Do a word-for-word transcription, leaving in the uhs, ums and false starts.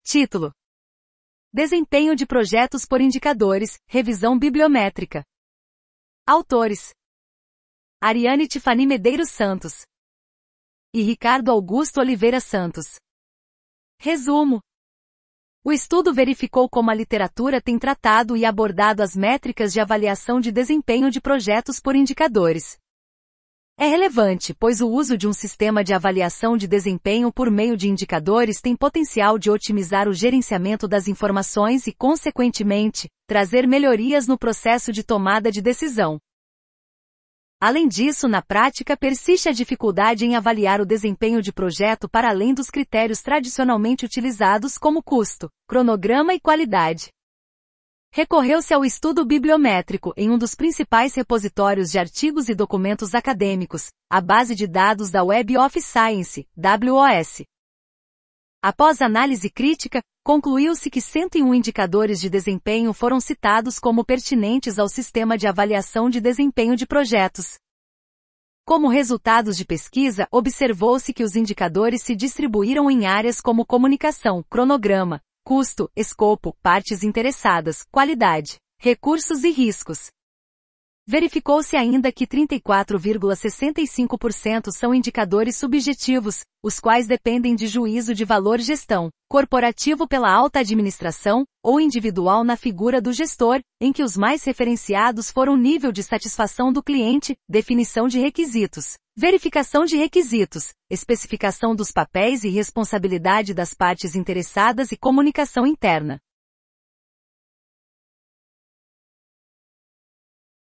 Título: Desempenho de projetos por indicadores, revisão bibliométrica. Autores: Ariane Tifani Medeiros Santos e Ricardo Augusto Oliveira Santos. Resumo: o estudo verificou como a literatura tem tratado e abordado as métricas de avaliação de desempenho de projetos por indicadores. É relevante, pois o uso de um sistema de avaliação de desempenho por meio de indicadores tem potencial de otimizar o gerenciamento das informações e, consequentemente, trazer melhorias no processo de tomada de decisão. Além disso, na prática persiste a dificuldade em avaliar o desempenho de projeto para além dos critérios tradicionalmente utilizados como custo, cronograma e qualidade. Recorreu-se ao estudo bibliométrico em um dos principais repositórios de artigos e documentos acadêmicos, a base de dados da Web of Science, W O S. Após análise crítica, concluiu-se que cento e um indicadores de desempenho foram citados como pertinentes ao sistema de avaliação de desempenho de projetos. Como resultados de pesquisa, observou-se que os indicadores se distribuíram em áreas como comunicação, cronograma, custo, escopo, partes interessadas, qualidade, recursos e riscos. Verificou-se ainda que trinta e quatro vírgula sessenta e cinco por cento são indicadores subjetivos, os quais dependem de juízo de valor gestão, corporativo pela alta administração, ou individual na figura do gestor, em que os mais referenciados foram nível de satisfação do cliente, definição de requisitos, verificação de requisitos, especificação dos papéis e responsabilidade das partes interessadas e comunicação interna.